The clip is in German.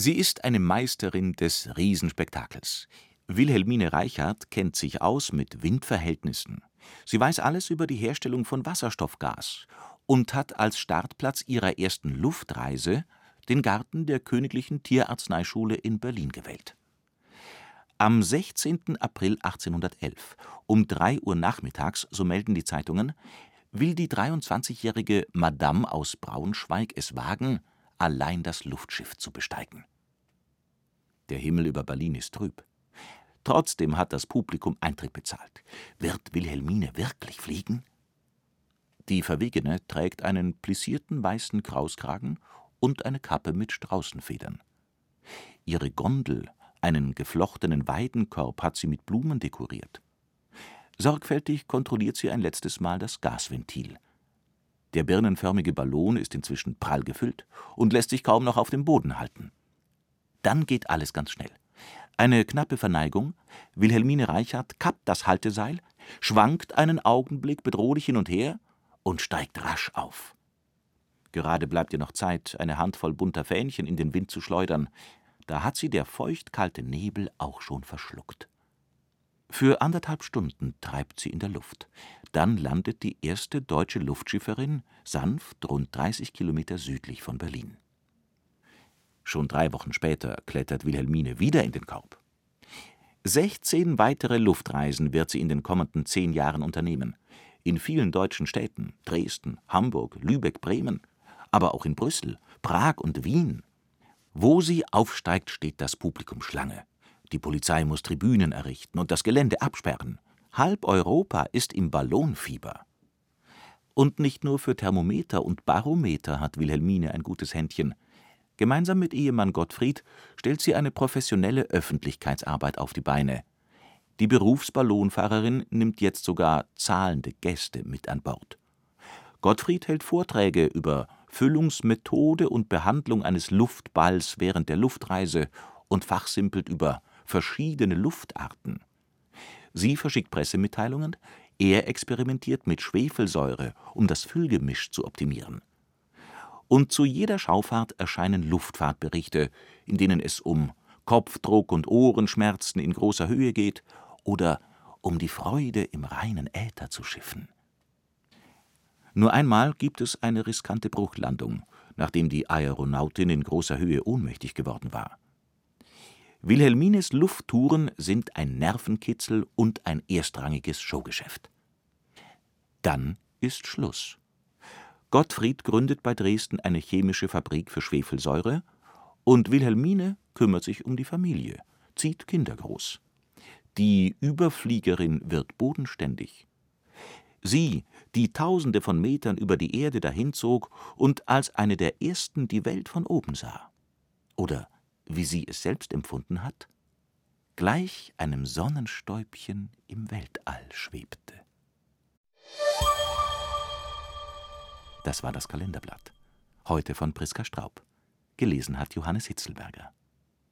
Sie ist eine Meisterin des Riesenspektakels. Wilhelmine Reichart kennt sich aus mit Windverhältnissen. Sie weiß alles über die Herstellung von Wasserstoffgas und hat als Startplatz ihrer ersten Luftreise den Garten der Königlichen Tierarzneischule in Berlin gewählt. Am 16. April 1811 um 3 Uhr nachmittags, so melden die Zeitungen, will die 23-jährige Madame aus Braunschweig es wagen, allein das Luftschiff zu besteigen. Der Himmel über Berlin ist trüb. Trotzdem hat das Publikum Eintritt bezahlt. Wird Wilhelmine wirklich fliegen? Die Verwegene trägt einen plissierten weißen Krauskragen und eine Kappe mit Straußenfedern. Ihre Gondel, einen geflochtenen Weidenkorb, hat sie mit Blumen dekoriert. Sorgfältig kontrolliert sie ein letztes Mal das Gasventil. Der birnenförmige Ballon ist inzwischen prall gefüllt und lässt sich kaum noch auf dem Boden halten. Dann geht alles ganz schnell. Eine knappe Verneigung, Wilhelmine Reichart kappt das Halteseil, schwankt einen Augenblick bedrohlich hin und her und steigt rasch auf. Gerade bleibt ihr noch Zeit, eine Handvoll bunter Fähnchen in den Wind zu schleudern. Da hat sie der feuchtkalte Nebel auch schon verschluckt. Für 1,5 Stunden treibt sie in der Luft. Dann landet die erste deutsche Luftschifferin sanft rund 30 Kilometer südlich von Berlin. Schon 3 Wochen später klettert Wilhelmine wieder in den Korb. 16 weitere Luftreisen wird sie in den kommenden 10 Jahren unternehmen. In vielen deutschen Städten, Dresden, Hamburg, Lübeck, Bremen, aber auch in Brüssel, Prag und Wien. Wo sie aufsteigt, steht das Publikum Schlange. Die Polizei muss Tribünen errichten und das Gelände absperren. Halb Europa ist im Ballonfieber. Und nicht nur für Thermometer und Barometer hat Wilhelmine ein gutes Händchen. Gemeinsam mit Ehemann Gottfried stellt sie eine professionelle Öffentlichkeitsarbeit auf die Beine. Die Berufsballonfahrerin nimmt jetzt sogar zahlende Gäste mit an Bord. Gottfried hält Vorträge über Füllungsmethode und Behandlung eines Luftballs während der Luftreise und fachsimpelt über verschiedene Luftarten. Sie verschickt Pressemitteilungen, er experimentiert mit Schwefelsäure, um das Füllgemisch zu optimieren. Und zu jeder Schaufahrt erscheinen Luftfahrtberichte, in denen es um Kopfdruck und Ohrenschmerzen in großer Höhe geht oder um die Freude, im reinen Äther zu schiffen. Nur einmal gibt es eine riskante Bruchlandung, nachdem die Aeronautin in großer Höhe ohnmächtig geworden war. Wilhelmines Lufttouren sind ein Nervenkitzel und ein erstrangiges Showgeschäft. Dann ist Schluss. Gottfried gründet bei Dresden eine chemische Fabrik für Schwefelsäure und Wilhelmine kümmert sich um die Familie, zieht Kinder groß. Die Überfliegerin wird bodenständig. Sie, die Tausende von Metern über die Erde dahinzog und als eine der ersten die Welt von oben sah. Oder wie sie es selbst empfunden hat, gleich einem Sonnenstäubchen im Weltall schwebte. Das war das Kalenderblatt. Heute von Priska Straub. Gelesen hat Johannes Hitzelberger.